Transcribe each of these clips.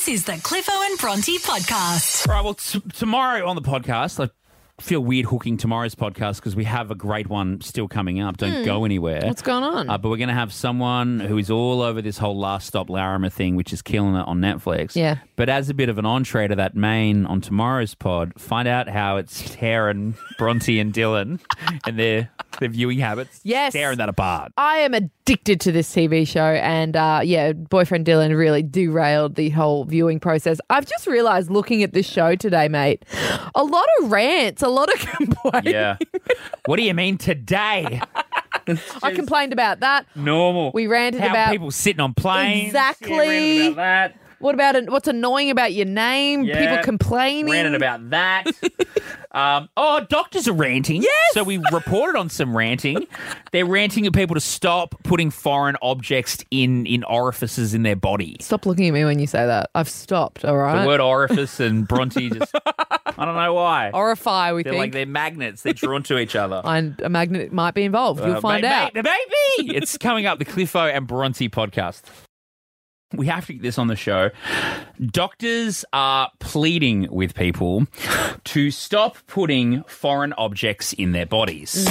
This is the Cliffo and Bronte podcast. All right, well, tomorrow on the podcast, I feel weird hooking tomorrow's podcast because we have a great one still coming up. Don't go anywhere. What's going on? But we're going to have someone who is all over this whole Last Stop Larimer thing, which is killing it on Netflix. Yeah. But as a bit of an entree to that main on tomorrow's pod, find out how it's tearing Bronte and Dylan and their viewing habits. Yes. Tearing that apart. I am addicted to this TV show and, boyfriend Dylan really derailed the whole viewing process. I've just realised looking at this show today, mate, a lot of rants, a lot of complaints. Yeah. What do you mean today? I complained about that. Normal. We ranted how about people sitting on planes. Exactly. Yeah, ranted about that. What about it? What's annoying about your name? Yeah. People complaining. Ranted about that. Doctors are ranting. Yes. So we reported on some ranting. They're ranting at people to stop putting foreign objects in orifices in their body. Stop looking at me when you say that. I've stopped, all right? The word orifice and Bronte just, I don't know why. Orify, we They're think. like, they're magnets. They're drawn to each other. And a magnet might be involved. You'll find out. Maybe. It's coming up, the Cliffo and Bronte podcast. We have to get this on the show. Doctors are pleading with people to stop putting foreign objects in their bodies.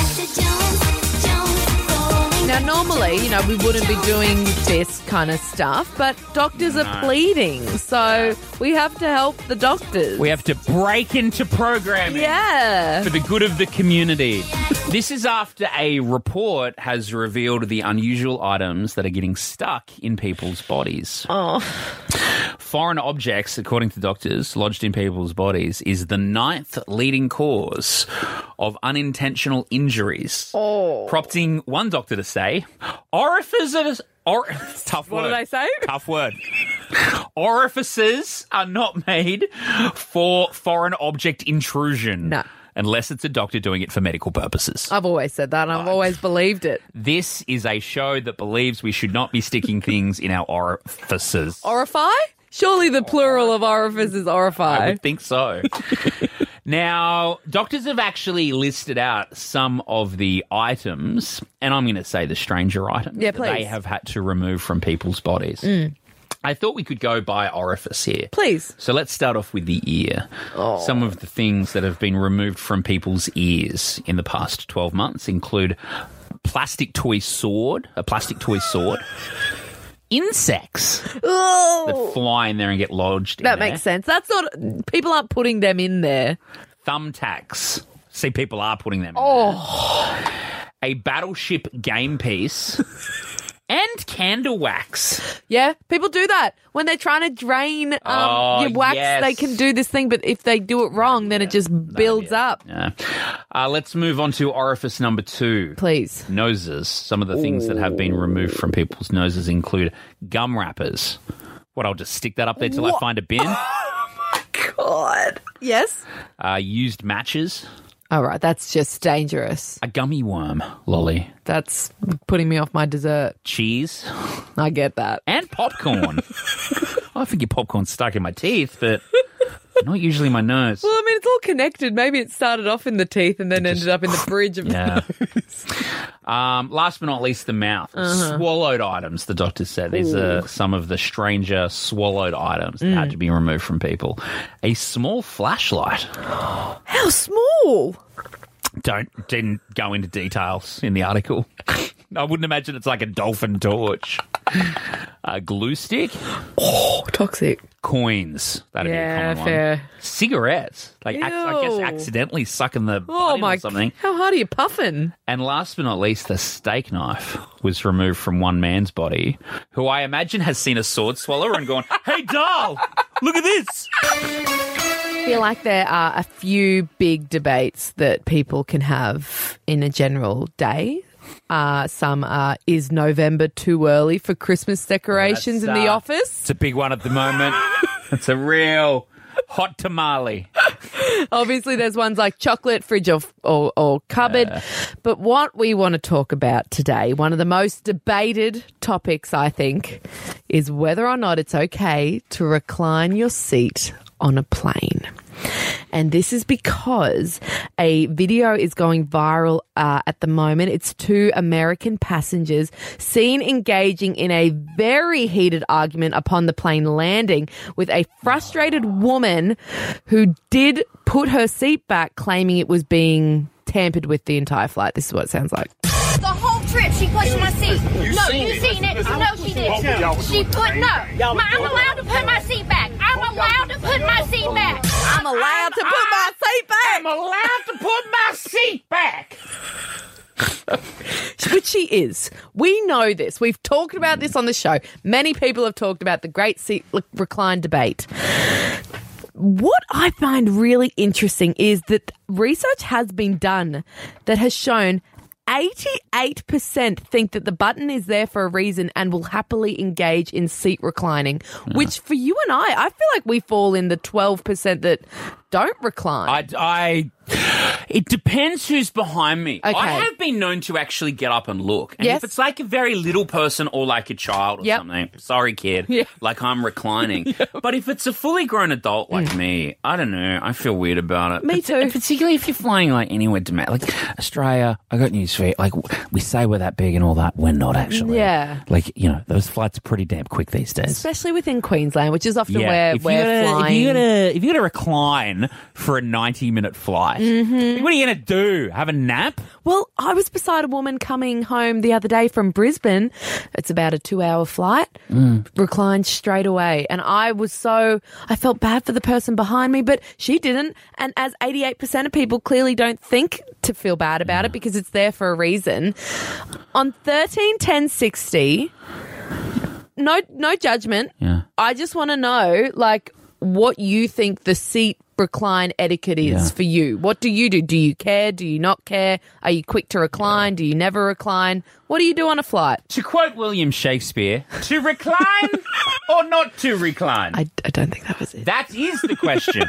Now, normally, we wouldn't be doing this kind of stuff, but doctors are pleading, so we have to help the doctors. We have to break into programming for the good of the community. This is after a report has revealed the unusual items that are getting stuck in people's bodies. Oh. Foreign objects, according to doctors, lodged in people's bodies is the 9th leading cause of unintentional injuries. Oh. Prompting one doctor to say, orifices... tough word. What did I say? Tough word. Orifices are not made for foreign object intrusion. No. Unless it's a doctor doing it for medical purposes. I've always said that, and I've always believed it. This is a show that believes we should not be sticking things in our orifices. Orify? Surely the plural of orifice is orify. I would think so. Now, doctors have actually listed out some of the items, and I'm going to say the stranger items that please. they have had to remove from people's bodies. I thought we could go by orifice here. Please. So let's start off with the ear. Some of the things that have been removed from people's ears in the past 12 months include a plastic toy sword, insects that fly in there and get lodged in That there. makes sense. That's not... People aren't putting them in there. Thumbtacks. See, people are putting them in there. A battleship game piece. And candle wax. Yeah, people do that. When they're trying to drain your wax, yes. they can do this thing, but if they do it wrong, then it just builds up. Yeah. Let's move on to orifice number 2. Please. Noses. Some of the things that have been removed from people's noses include gum wrappers. What, I'll just stick that up there till I find a bin? God. Yes? Used matches. All right, that's just dangerous. A gummy worm, lolly. That's putting me off my dessert. Cheese. I get that. And popcorn. I think your popcorn's stuck in my teeth, but not usually my nose. Well, I mean, it's all connected. Maybe it started off in the teeth and then ended up in the bridge of the nose. Last but not least, the mouth. Swallowed items, the doctor said. These are some of the stranger swallowed items that had to be removed from people. A small flashlight. How small? Didn't go into details in the article. I wouldn't imagine it's like a dolphin torch. A glue stick. Oh, toxic. Coins. That'd be a common fair. one. Cigarettes. I guess Ew. accidentally sucking the Oh, butt in my... or something. How hard are you puffing? And last but not least, the steak knife was removed from one man's body, who I imagine has seen a sword swallower and gone, "Hey, doll, look at this." I feel like there are a few big debates that people can have in a general day. Some are, is November too early for Christmas decorations in the office? It's a big one at the moment. It's a real hot tamale. Obviously, there's ones like chocolate, fridge or cupboard. But what we want to talk about today, one of the most debated topics, I think, is whether or not it's okay to recline your seat on a plane. And this is because a video is going viral at the moment. It's two American passengers seen engaging in a very heated argument upon the plane landing with a frustrated woman who did put her seat back, claiming it was being tampered with the entire flight. This is what it sounds like. The whole trip, she pushed my seat. No, you seen it. No, she didn't. She put, no. I'm allowed to put my seat back. I'm allowed to put my seat back. I'm allowed to put my seat back. I'm allowed to put my seat back. Which she is. We know this. We've talked about this on the show. Many people have talked about the great seat recline debate. What I find really interesting is that research has been done that has shown 88% think that the button is there for a reason and will happily engage in seat reclining, which for you and I feel like we fall in the 12% that don't recline. It depends who's behind me. Okay. I have been known to actually get up and look. And Yes. if it's like a very little person or like a child or Yep. something, sorry, kid, Yeah. like I'm reclining. But if it's a fully grown adult like me, I don't know. I feel weird about it. Me too. Particularly if you're flying like anywhere domestic. Like Australia, I got news for you. Like we say we're that big and all that. We're not actually. Yeah. Like, you know, those flights are pretty damn quick these days. Especially within Queensland, which is often where if we're flying. If you got to recline for a 90-minute flight, what are you going to do? Have a nap? Well, I was beside a woman coming home the other day from Brisbane. It's about a 2-hour flight. Reclined straight away. And I felt bad for the person behind me, but she didn't. And as 88% of people clearly don't think to feel bad about it because it's there for a reason. On 131060, no judgment. Yeah. I just want to know, like, what you think the seat recline etiquette is for you. What do you do? Do you care? Do you not care? Are you quick to recline? Do you never recline? What do you do on a flight? To quote William Shakespeare, to recline or not to recline? I don't think that was it. That is the question.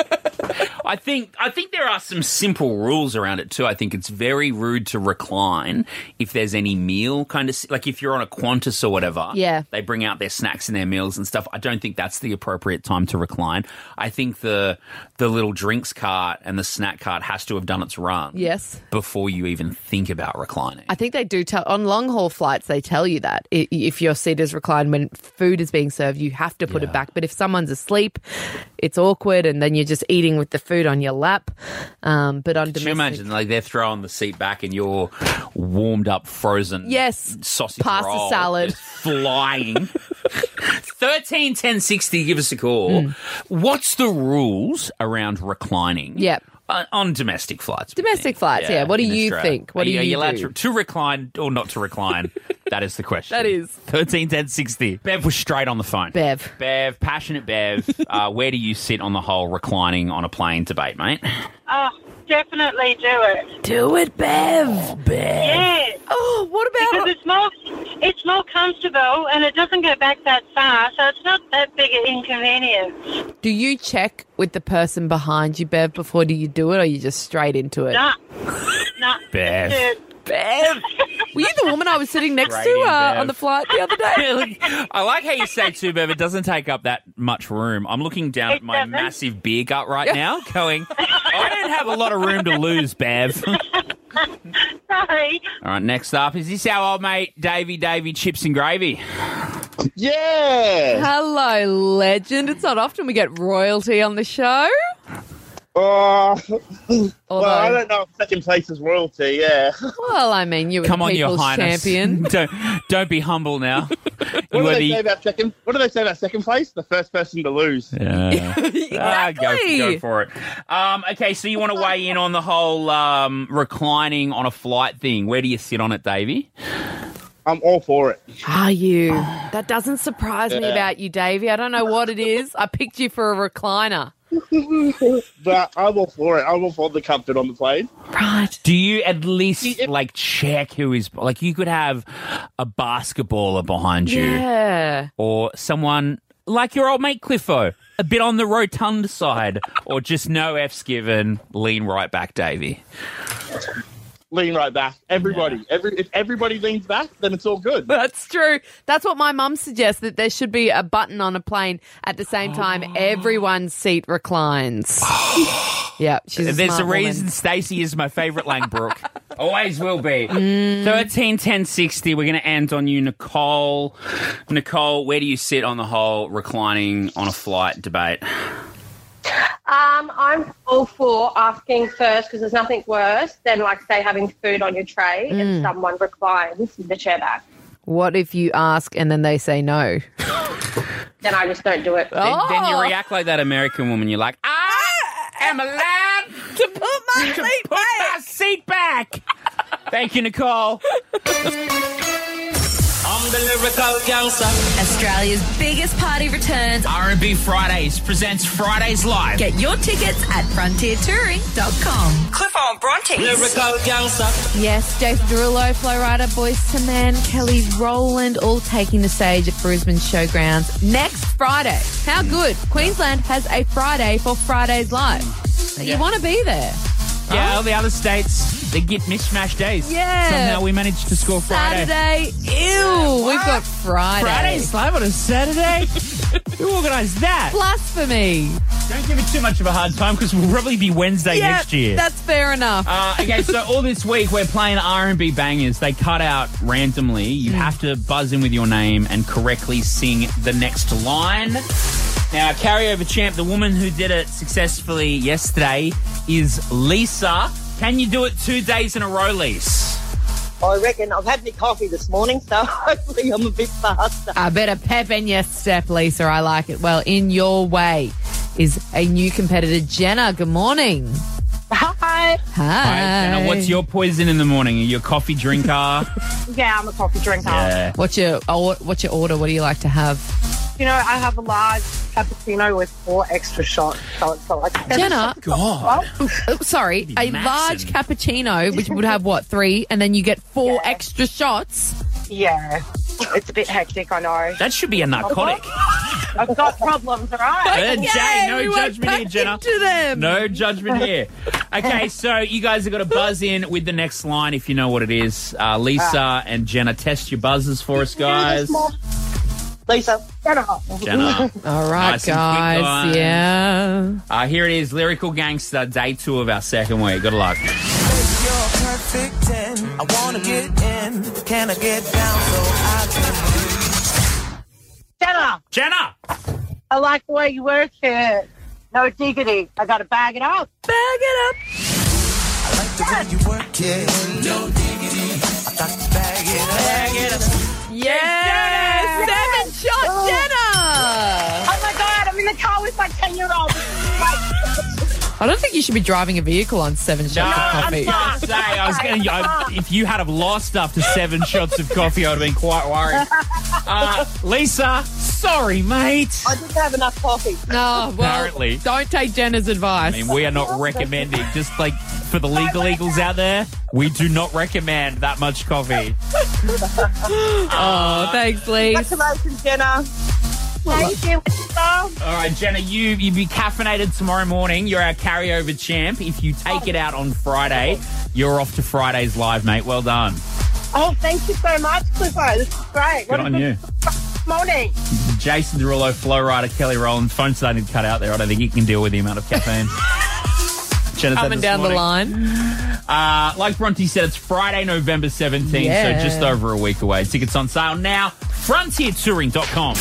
I think there are some simple rules around it too. I think it's very rude to recline if there's any meal kind of like if you're on a Qantas or whatever. Yeah. They bring out their snacks and their meals and stuff. I don't think that's the appropriate time to recline. I think the little drinks cart and the snack cart has to have done its run. Yes. Before you even think about reclining. I think they do tell on long haul flights. They tell you that if your seat is reclined when food is being served, you have to put it back. But if someone's asleep, it's awkward, and then you're just eating with the food on your lap. But on domestic, Can you imagine, like they're throwing the seat back and you're warmed up, frozen, sausage pasta roll salad just flying. 131060, give us a call. What's the rules around reclining? Yep. On domestic flights. Domestic flights, yeah. What do in you Australia. think? What do you allowed do? to recline or not to recline? That is the question. That is. 131060. Bev was straight on the phone. Bev, passionate Bev. Where do you sit on the whole reclining on a plane debate, mate? Oh, definitely do it. do it, Bev. Bev. Yeah, Oh, what because about? it's more comfortable and it doesn't go back that far, so it's not that big an inconvenience. Do you check with the person behind you, Bev, before do you do it, or are you just straight into it? Nah. Bev. Dude, Bev, were you the woman I was sitting next Straight to in, Bev. on the flight the other day? Look, I like how you say too, Bev. It doesn't take up that much room. I'm looking down at my doesn't. massive beer gut right now, going, I don't have a lot of room to lose, Bev. sorry. All right, next up, is this our old mate, Davey Chips and Gravy? Yeah. Hello, legend. It's not often we get royalty on the show. Well, Although, I don't know if second place is royalty, yeah. well, I mean, you were Come the on, Your people's Highness. champion. Don't be humble now. What You do are they the... say about second? What do they say about second place? The first person to lose. Yeah. Exactly. Go for it. Okay, so you want to weigh in on the whole reclining on a flight thing. Where do you sit on it, Davey? I'm all for it. Are you? That doesn't surprise me Yeah. about you, Davey. I don't know what it is. I picked you for a recliner. But I'm all for it. I'm all for the comfort on the plane. Right. Do you at least like check who is like you could have a basketballer behind you Yeah. or someone like your old mate Cliffo, a bit on the rotund side, or just no F's given, lean right back, Davey. lean right back. Everybody. If everybody leans back, then it's all good. That's true. That's what my mum suggests, that there should be a button on a plane at the same time everyone's seat reclines. Yeah, she's a There's smart a reason woman. Stacey is my favourite Langbrook. Always will be. 13 10 60. We're going to end on you, Nicole. Nicole, where do you sit on the whole reclining on a flight debate? I'm all for asking first, because there's nothing worse than, like, say, having food on your tray and someone reclines the chair back. What if you ask and then they say no? Then I just don't do it. Then you react like that American woman. You're like, I am allowed To put my seat back. Thank you, Nicole. I'm the lyrical youngster. Australia's biggest party returns. R&B Fridays presents Fridays Live. Get your tickets at frontiertouring.com. Cliffo and Bronte. Lyrical youngster. Yes, Jason Derulo, Flo Rida, Boyz II Men, Kelly Rowland, all taking the stage at Brisbane Showgrounds next Friday. How good? Queensland has a Friday for Fridays Live. You want to be there. Yeah, all the other states, they get mishmash days. Yeah. Somehow we managed to score Friday. Saturday. Ew. We've got Friday. Friday's live on a Saturday? Who organised that? Blasphemy. Don't give it too much of a hard time, because we'll probably be Wednesday next year. That's fair enough. Okay, so all this week we're playing R&B bangers. They cut out randomly. You have to buzz in with your name and correctly sing the next line. Now, carryover champ, the woman who did it successfully yesterday, is Lisa. Can you do it 2 days in a row, Lise? I reckon I've had my coffee this morning, so hopefully I'm a bit faster. A bit of pep in your step, Lisa. I like it. Well, in your way is a new competitor, Jenna. Good morning. Hi. Hi. Jenna, what's your poison in the morning? Are you a coffee drinker? Yeah, I'm a coffee drinker. Yeah. What's your order? What do you like to have? You know, I have a large cappuccino with 4 extra shots. So it's like Jenna, God. sorry, a massive. large cappuccino, which would have, 3, and then you get 4 extra shots? Yeah. It's a bit hectic, I know. That should be a narcotic. I've got problems, all right? Jay, no we went judgment back here, Jenna. into them. No judgment here. Okay, so you guys have got to buzz in with the next line if you know what it is. Lisa and Jenna, test your buzzers for us, guys. Lisa. Jenna. All right, Nice and quick, guys. Yeah. Here it is, Lyrical Gangster, day 2 of our second week. Good luck. You're perfect 10. I wanna get in. Can I get down so I can Jenna, Jenna! I like the way you work it. No diggity. I got to bag it up. Bag it up. I like the way you work it. No diggity. I got to bag it up. Yeah. 7 shots, Jenna. Oh, my God. I'm in the car with my 10-year-old. I don't think you should be driving a vehicle on 7 shots of coffee. I was going to if you had have lost after 7 shots of coffee, I would have been quite worried. Lisa, sorry, mate. I didn't have enough coffee. No, well, Apparently. don't take Jenna's advice. I mean, we are not recommending, just like for the legal eagles out there, we do not recommend that much coffee. Oh, thanks, Lee. Congratulations, Jenna. Thank you. All right, Jenna, you be caffeinated tomorrow morning. You're our carryover champ. If you take it out on Friday, you're off to Fridays Live, mate. Well done. Oh, thank you so much, Cliffo. This is great. Good on you. Morning. Jason Derulo, Flo Rida, Kelly Rowland. Phone's starting to cut out there. I don't think you can deal with the amount of caffeine. Jenna said Coming this down the morning. line. Like Bronte said, it's Friday, November 17th, Yeah. so just over a week away. Tickets on sale now. FrontierTouring.com.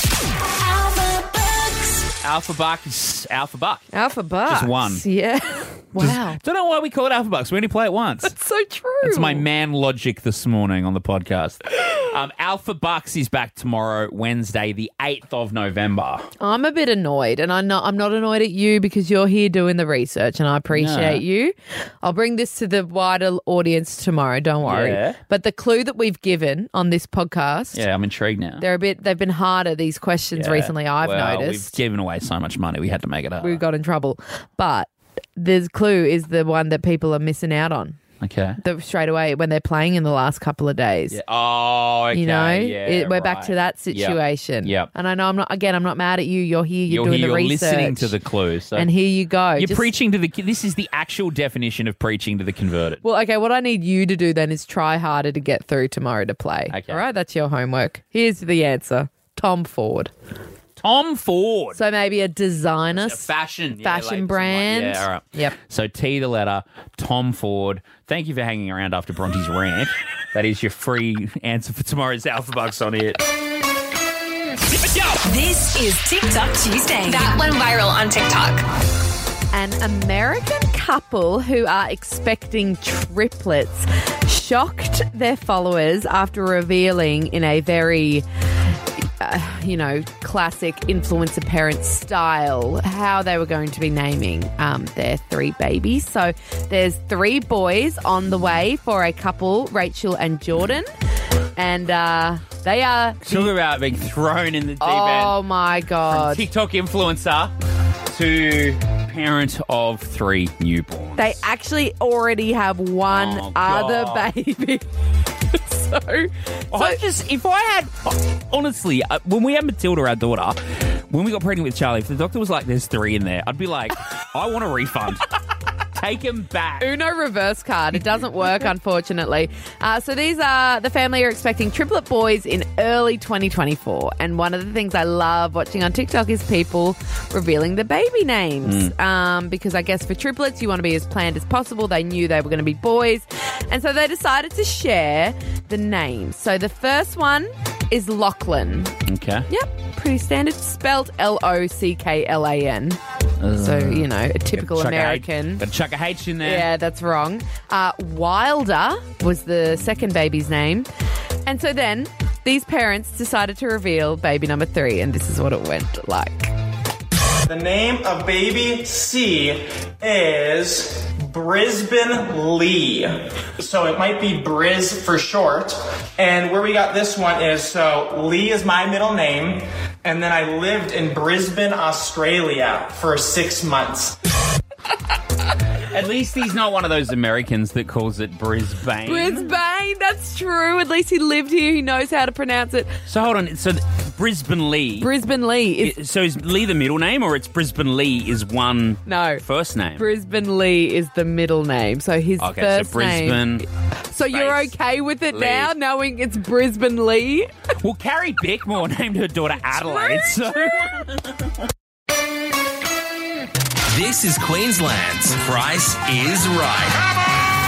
Alpha Bucks. Alpha Bucks. Just one. Yeah. Wow. Don't know why we call it Alpha Bucks. We only play it once. That's so true. That's my man logic this morning on the podcast. Alpha Bucks is back tomorrow, Wednesday, the 8th of November. I'm a bit annoyed, and I'm not annoyed at you because you're here doing the research, and I appreciate you. I'll bring this to the wider audience tomorrow. Don't worry. Yeah. But the clue that we've given on this podcast, Yeah, I'm intrigued now. they've been harder, these questions Yeah. recently. I've Well, noticed. We've given away so much money, we had to make it hard. We got in trouble, but the clue is the one that people are missing out on. Okay. Straight away when they're playing in the last couple of days. Yeah. Oh, okay. You know, yeah, we're back right. to that situation. Yep. And I know I'm not mad at you. You're here. You're doing the research. Listening to the clues. So and here you go. you're preaching to the. This is the actual definition of preaching to the converted. Well, okay. What I need you to do then is try harder to get through tomorrow to play. Okay. All right. That's your homework. Here's the answer. Tom Ford. Tom Ford. So maybe a designer, A fashion brand. Yeah, all right. Yep. So T the letter, Tom Ford. Thank you for hanging around after Bronte's rant. That is your free answer for tomorrow's Alpha Bucks on it. This is TikTok Tuesday. That went viral on TikTok. An American couple who are expecting triplets shocked their followers after revealing in a very classic influencer parent style how they were going to be naming their 3 babies. So there's 3 boys on the way for a couple, Rachel and Jordan. And they are... Talk about being thrown in the deep end. Oh, my God. From TikTok influencer to parent of 3 newborns. They actually already have one other baby. Honestly, when we had Matilda, our daughter, when we got pregnant with Charlie, if the doctor was like, there's 3 in there, I'd be like, I want a refund. Take him back. Uno reverse card. It doesn't work, unfortunately. So the family are expecting triplet boys in early 2024. And one of the things I love watching on TikTok is people revealing the baby names. Because I guess for triplets, you want to be as planned as possible. They knew they were going to be boys. And so they decided to share the names. So the first one is Lachlan. Okay. Yep, pretty standard. Spelled Locklan. So, a typical American. Got to chuck a H in there. Yeah, that's wrong. Wilder was the second baby's name. And so then these parents decided to reveal baby number 3, and this is what it went like. The name of baby C is Brisbane Lee. So it might be Briz for short. And where we got this one is, so Lee is my middle name. And then I lived in Brisbane, Australia for 6 months. At least he's not one of those Americans that calls it Brisbane. Brisbane, that's true. At least he lived here. He knows how to pronounce it. So hold on. So Brisbane Lee. Brisbane Lee. So is Lee the middle name, or it's Brisbane Lee is one first name? Brisbane Lee is the middle name. So his first Brisbane. name. So you're okay with it Lee. now, knowing it's Brisbane Lee? Well, Carrie Bickmore named her daughter Adelaide. This is Queensland's Price is Right.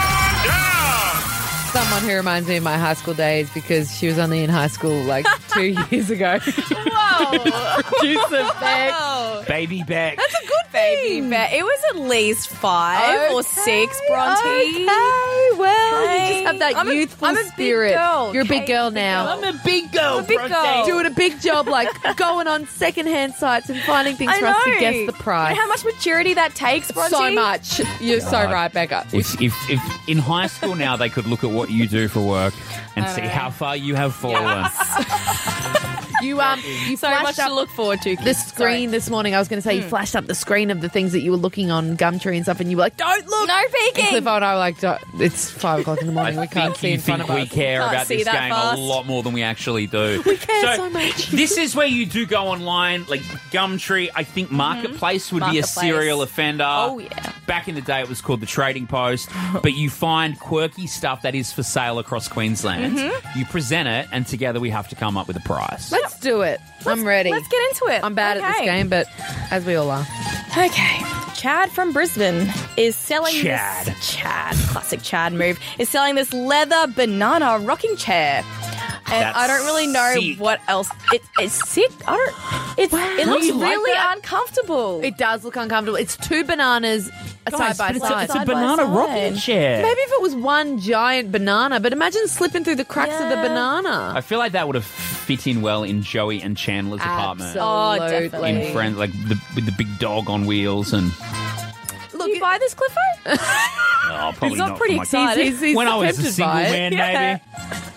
Someone who reminds me of my high school days because she was only in high school like 2 years ago. Whoa. Producer Beck. Baby Beck. That's a good thing. It was at least 5 or 6, Bronte. Okay, well, you just have that youthful I'm a spirit. Big girl. You're a big girl now. I'm a big girl. I'm a big girl. Doing a big job, like going on secondhand sites and finding things for us to guess the price. You know how much maturity that takes, Bronte? So much. You're so right, Becca. If in high school now they could look at what you do for work and see how far you have fallen. You so much to look forward to. The screen this morning, I was going to say, you flashed up the screen of the things that you were looking on Gumtree and stuff, and you were like, don't look. No peeking. And Cliffo and I were like, it's 5 o'clock in the morning. We can't see in front of us. We care Can't about see this that game fast. a lot more than we actually do. We care so much. This is where you do go online, like Gumtree. I think Marketplace would be a Marketplace. serial offender. Oh, yeah. Back in the day, it was called the Trading Post. But you find quirky stuff that is for sale across Queensland. You present it, and together we have to come up with a price. Let's do it. I'm ready. Let's get into it. I'm bad at this game, but as we all are. Okay. Chad from Brisbane is selling Chad. Classic Chad move, is selling this leather banana rocking chair. And That's I don't really know sick. what else. It's sick. It looks you like really that? uncomfortable. It does look uncomfortable. It's 2 bananas side by side. It's a banana rocking chair. Maybe if it was one giant banana, but imagine slipping through the cracks of the banana. I feel like that would have fit in well in Joey and Chandler's apartment. Absolutely. definitely. In Friends, like with the big dog on wheels and... Look, you buy this, Cliffo? Oh, probably He's not not pretty for my excited. He's when I was a tempted single by it. man, Yeah. maybe.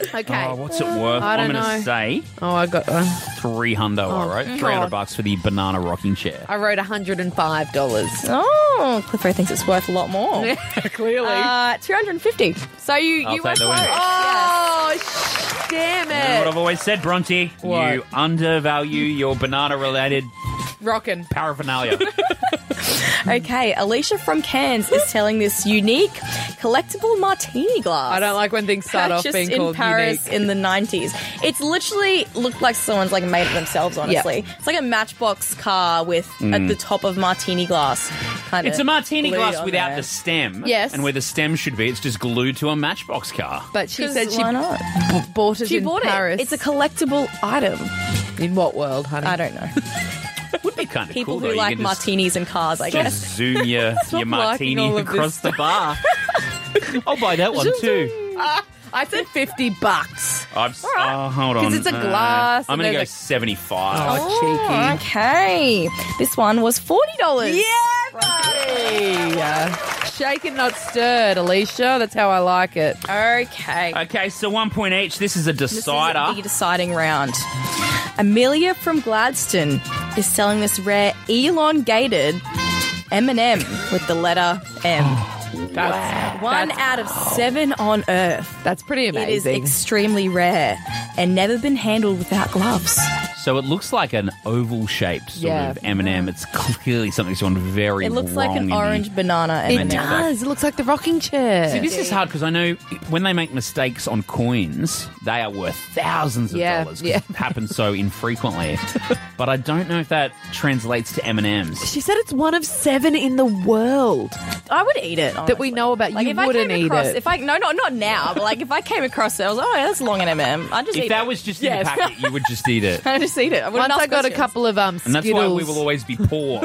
Okay. Oh, what's it worth? I don't I'm going to know. say Oh, I got. $300. I wrote $300 for the banana rocking chair. I wrote $105. Oh, Clifford thinks it's worth a lot more. Clearly. $250. So you I'll were take the close. winner. Oh, damn You know what it. I've always said, Bronte? What? You undervalue your banana-related Rockin'. paraphernalia. Okay, Alicia from Cairns is selling this unique collectible martini glass. I don't like when things start off Purchased being in called Paris unique. in the 90s. It's literally looked like someone's like made it themselves, honestly. It's like a Matchbox car with at the top of martini glass. Kinda It's a martini glued glass on without there. the stem. Yes. And where the stem should be, it's just glued to a Matchbox car. But she 'Cause said she why not? bought it She in bought Paris. it. It's a collectible item. In what world, honey? I don't know. Would be kind of People cool, though. who You like can just martinis and cars, I guess. zoom your liking martini all of across this the bar. I'll buy that one too. I said $50. Hold on. 'Cause it's a glass I'm and going to go there's 75. Oh, cheeky. Okay. This one was $40. Hey, shaken, not stirred, Alicia. That's how I like it. Okay. Okay, so 1 point each. This is a This is decider. the deciding round. Amelia from Gladstone is selling this rare elongated M&M with the letter M. That's, One out of 7 on Earth. That's pretty It is amazing. extremely rare and never been handled without gloves. So it looks like an oval-shaped sort Yeah. of M&M. It's clearly something's gone very It looks like wrong an in the- orange banana It M&M. does. It looks like the rocking chair. See, this is hard because I know when they make mistakes on coins, they are worth thousands of Yeah, dollars. 'Cause yeah. It happens so infrequently. But I don't know if that translates to M&Ms. She said it's one of 7 in the world I would eat it. that we know about. Like You if I wouldn't came eat across, it. if I not now, but like if I came across it, I was like, oh, yeah, that's long and M&M. I'd just eat If that it. was just in Yes. the packet, you would just eat it. I'd just eat it. I Once I got a couple of And that's why we will always be poor.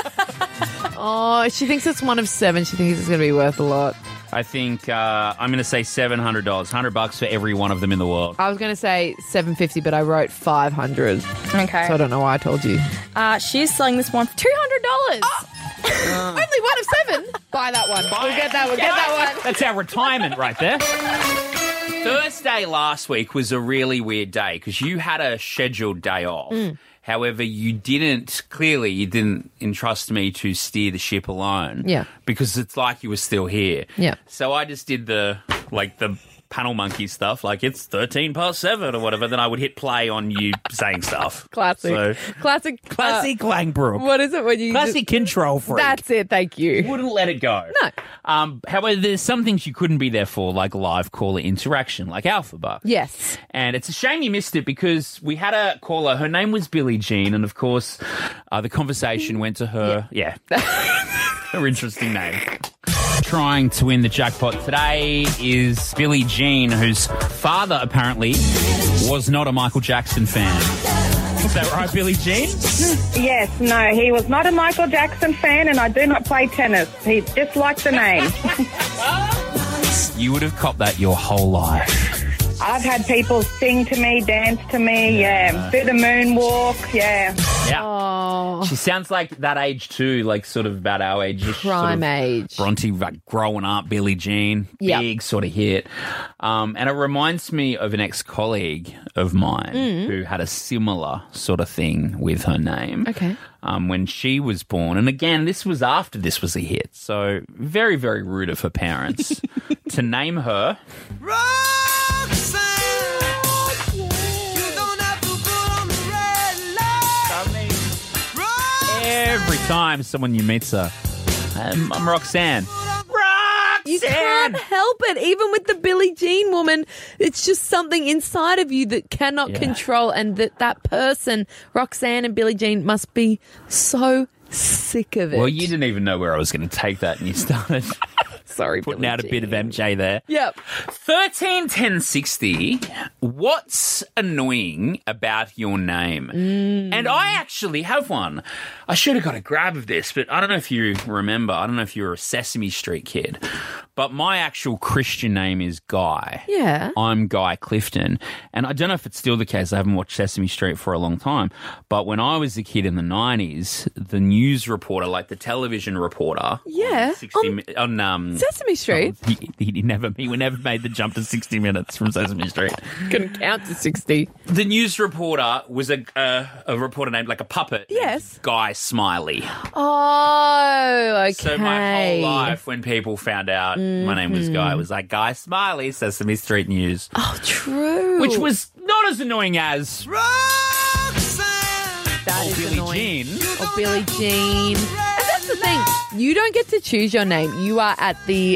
Oh, she thinks it's one of 7. She thinks it's going to be worth a lot. I think I'm going to say $700. $100 for every one of them in the world. I was going to say $750, but I wrote $500. Okay. So I don't know why I told you. She's selling this one for $200. Only one of 7. Buy that one. We'll get that one. Get that one. That's our retirement right there. Thursday last week was a really weird day because you had a scheduled day off. However, you didn't entrust me to steer the ship alone. Yeah. Because it's like you were still here. Yeah. So I just did the panel monkey stuff, like it's 13 past 7 or whatever. Then I would hit play on you saying stuff. Classic. So, Classic. classic Langbrook. What is it when you Classic control freak. That's it. Thank you. Wouldn't let it go. No. However, there's some things you couldn't be there for, like live caller interaction, like Alphaba. Yes. And it's a shame you missed it because we had a caller. Her name was Billie Jean, and of course, the conversation went to her. Yeah. Her interesting name. Trying to win the jackpot today is Billie Jean, whose father apparently was not a Michael Jackson fan. Is that right, Billie Jean? Yes, no, he was not a Michael Jackson fan, and I do not play tennis. He just liked the name. You would have copped that your whole life. I've had people sing to me, dance to me, do the moonwalk, Yeah. Oh. She sounds like that age too, like sort of about our age. Prime age. Bronte, like growing up, Billie Jean, Yep. big sort of hit. And it reminds me of an ex-colleague of mine who had a similar sort of thing with her name. Okay. When she was born. And again, this was after this was a hit. So very, very rude of her parents to name her. Every time someone new meets her, I'm Roxanne. You can't help it. Even with the Billie Jean woman, it's just something inside of you that cannot control, and that person, Roxanne and Billie Jean, must be so sick of it. Well, you didn't even know where I was going to take that, and you started Sorry, putting Billie out a bit of Jean. MJ there. Yep. 131060. What's annoying about your name? And I actually have one. I should have got a grab of this, but I don't know if you remember. I don't know if you're a Sesame Street kid, But my actual Christian name is Guy. Yeah. I'm Guy Clifton. And I don't know if it's still the case. I haven't watched Sesame Street for a long time. But when I was a kid in the 90s, the news reporter, like the television reporter, Yeah. on Sesame Street. he never made the jump to 60 Minutes from Sesame Street. Couldn't count to 60. The news reporter was a reporter named like a puppet. Yes. Guy Smiley. Oh, okay. So my whole life, when people found out my name was Guy, it was like Guy Smiley, Sesame Street News. Oh, true. Which was not as annoying as That is Billie annoying. Jean. Or Billie Jean. And that's the thing. You don't get to choose your name. You are at the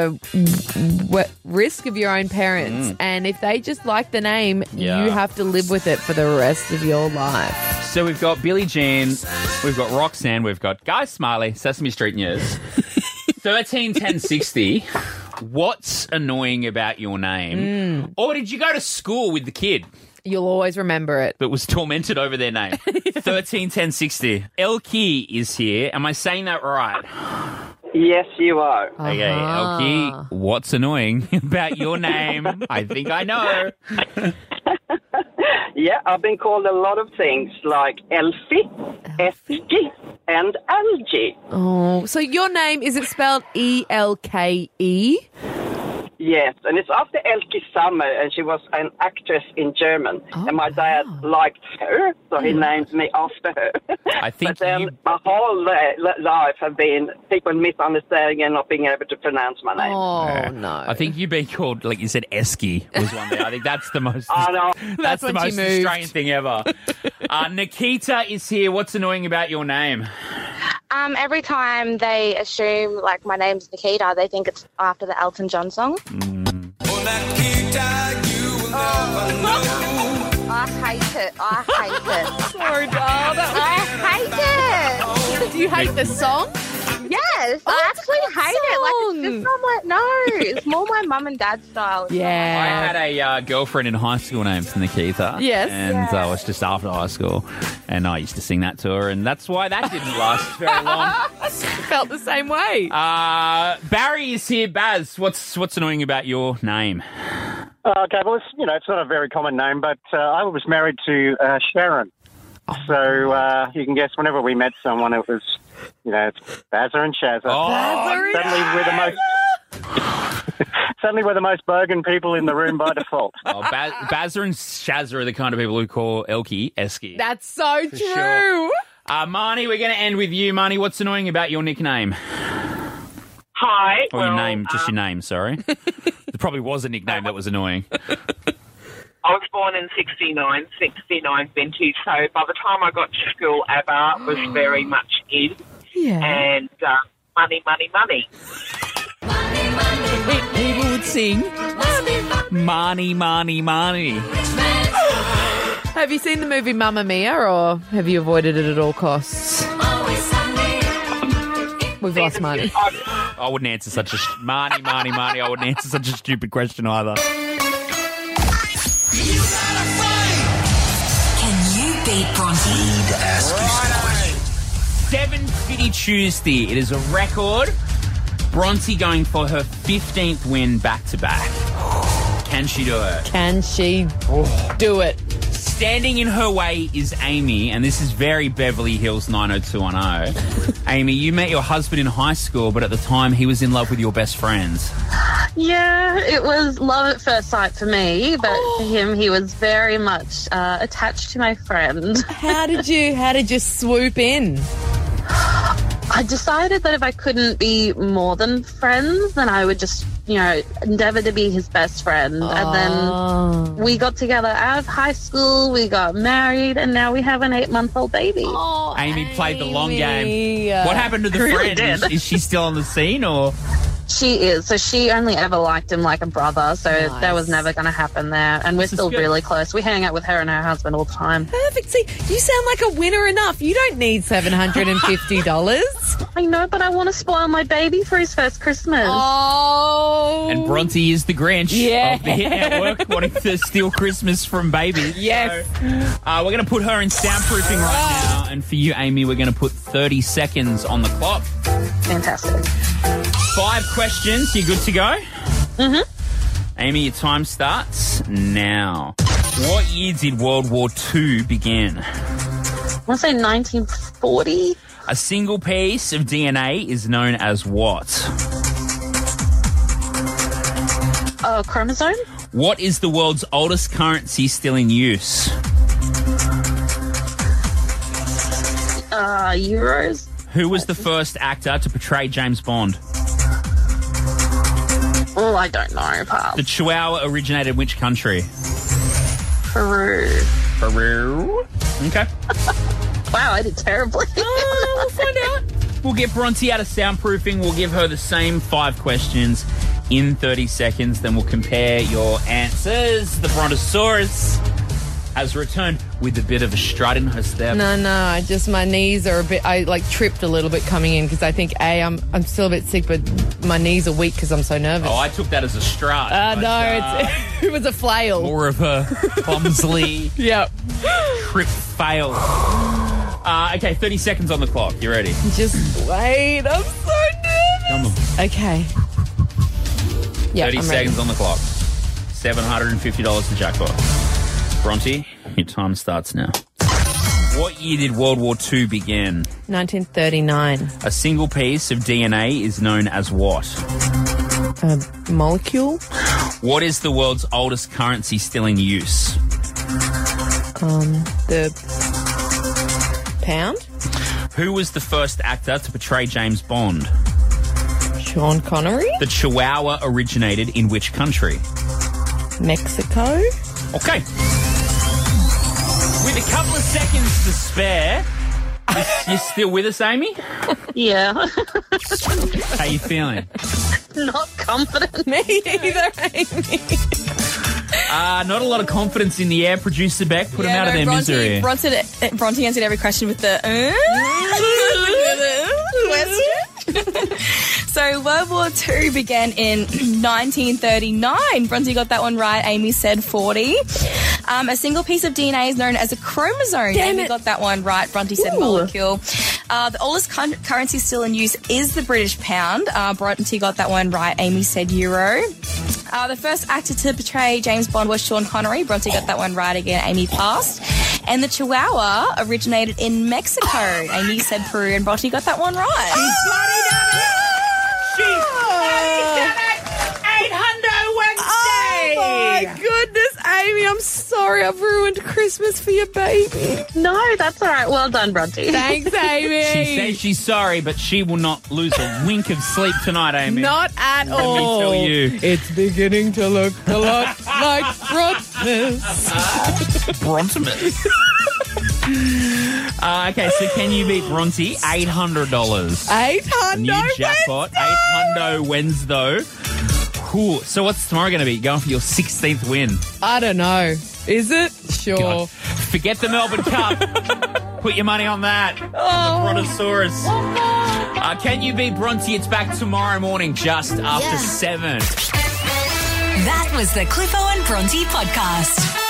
risk of your own parents. And if they just like the name, Yeah. you have to live with it for the rest of your life. So we've got Billie Jean, we've got Roxanne, we've got Guy Smiley, Sesame Street News. 131060. What's annoying about your name? Or did you go to school with the kid You'll always remember it. that was tormented over their name? 131060. Elkie is here. Am I saying that right? Yes, you are. Okay, Elkie, what's annoying about your name? I think I know. Yeah, I've been called a lot of things like Elfie, Esky, and Algie. Oh, so your name, is it spelled E-L-K-E? Yes, and it's after Elke Sommer, and she was an actress in German. And my dad liked her, so he named me after her. I think but then my whole life have been people misunderstanding and not being able to pronounce my name. Oh, no. I think you being called, like you said, Esky was one there. I think that's the most. I know. That's the when she most moved. Australian thing ever. Nikita is here. What's annoying about your name? Every time they assume, like, my name's Nikita, they think it's after the Elton John song. I hate it. Sorry, darling. I hate it. Do you hate the song? Yes, I actually hate it. Like, it's just, I'm like, no, it's more my mum and dad's style. It's I Yeah. had a girlfriend in high school named Nikita. Yes. And it was just after high school. And I used to sing that to her, and that's why that didn't last very long. Felt the same way. Barry is here. Baz, what's annoying about your name? Okay, well, it's not a very common name, but I was married to Sharon. So you can guess whenever we met someone, it was, it's Bazza and Shazza. Suddenly we're the most bogan people in the room by default. Bazza and Shazza are the kind of people who call Elkie Esky. That's so true. Sure. Marnie, we're going to end with you. Marnie, what's annoying about your nickname? Hi. Or your name, just your name, sorry. There probably was a nickname that was annoying. I was born in 69 vintage, so by the time I got to school, ABBA was very much in. Yeah. And money, money, money. People would sing, Marnie, Marnie, Marnie. Have you seen the movie Mamma Mia, or have you avoided it at all costs? We've lost money. I wouldn't answer such a... Marnie, Marnie, Marnie, I wouldn't answer such a stupid question either. Can you beat Bronte? Need to ask you some questions. 7:50 Tuesday. It is a record. Bronte going for her 15th win back-to-back. Can she do it? Can she do it? Standing in her way is Amy, and this is very Beverly Hills 90210. Amy, you met your husband in high school, but at the time he was in love with your best friends. Yeah, it was love at first sight for me, but for him, he was very much attached to my friend. How did you swoop in? I decided that if I couldn't be more than friends, then I would just, endeavor to be his best friend. And then we got together out of high school, we got married, and now we have an 8-month-old baby. Amy played the long game. What happened to the friend? Is she still on the scene, or...? She is. So she only ever liked him like a brother, so that was never going to happen there. And we're still really close. We hang out with her and her husband all the time. Perfect. See, you sound like a winner enough. You don't need $750. I know, but I want to spoil my baby for his first Christmas. Oh. And Bronte is the Grinch of the Hit Network, wanting to steal Christmas from baby. Yes. So, we're going to put her in soundproofing right now. And for you, Amy, we're going to put 30 seconds on the clock. Fantastic. 5 questions. You good to go? Mm-hmm. Amy, your time starts now. What year did World War II begin? I want to say 1940. A single piece of DNA is known as what? Chromosome. What is the world's oldest currency still in use? Euros. Who was the first actor to portray James Bond? Oh, I don't know, pal. The Chihuahua originated in which country? Peru. Peru. Okay. Wow, I did terribly. We'll find out. We'll get Bronte out of soundproofing. We'll give her the same 5 questions in 30 seconds. Then we'll compare your answers. The Brontosaurus has returned with a bit of a strut in her step. No, my knees are a bit, I tripped a little bit coming in because I think, I'm still a bit sick, but my knees are weak because I'm so nervous. Oh, I took that as a strut. It was a flail. More of a clumsily trip fail. Okay, 30 seconds on the clock. You ready? Just wait. I'm so nervous. Come on. Okay. Yeah, 30 seconds on the clock. $750 to jackpot. Bronte, your time starts now. What year did World War II begin? 1939. A single piece of DNA is known as what? A molecule. What is the world's oldest currency still in use? The pound. Who was the first actor to portray James Bond? Sean Connery. The Chihuahua originated in which country? Mexico. Okay. With a couple of seconds to spare, you still with us, Amy? Yeah. How you feeling? Not confident. Me either, Amy. Not a lot of confidence in the air. Producer Beck, put them out of their misery. Bronte answered every question with the question. So World War II began in 1939. Bronte got that one right. Amy said 40. A single piece of DNA is known as a chromosome. Amy got that one right. Bronte said molecule. The oldest currency still in use is the British pound. Bronte got that one right. Amy said euro. The first actor to portray James Bond was Sean Connery. Bronte got that one right again. Amy passed. And the Chihuahua originated in Mexico. Amy said Peru, and Bronte got that one right. She's bloody done it! She's bloody done it! 800 Wednesday! Oh, my goodness, Amy, I'm sorry I've ruined Christmas for your baby. No, that's all right. Well done, Bronte. Thanks, Amy. She says she's sorry, but she will not lose a wink of sleep tonight, Amy. Not at all. Let me tell you. It's beginning to look a lot like Brontimus. Brontimus. Okay, so can you beat Bronte? $800. 800 New jackpot. 800 Wednesday. Cool. So what's tomorrow going to be? Going for your 16th win? I don't know. Is it? Sure. God. Forget the Melbourne Cup. Put your money on that. The Brontosaurus. Can you beat Bronte? It's back tomorrow morning just after 7. That was the Cliffo and Bronte podcast.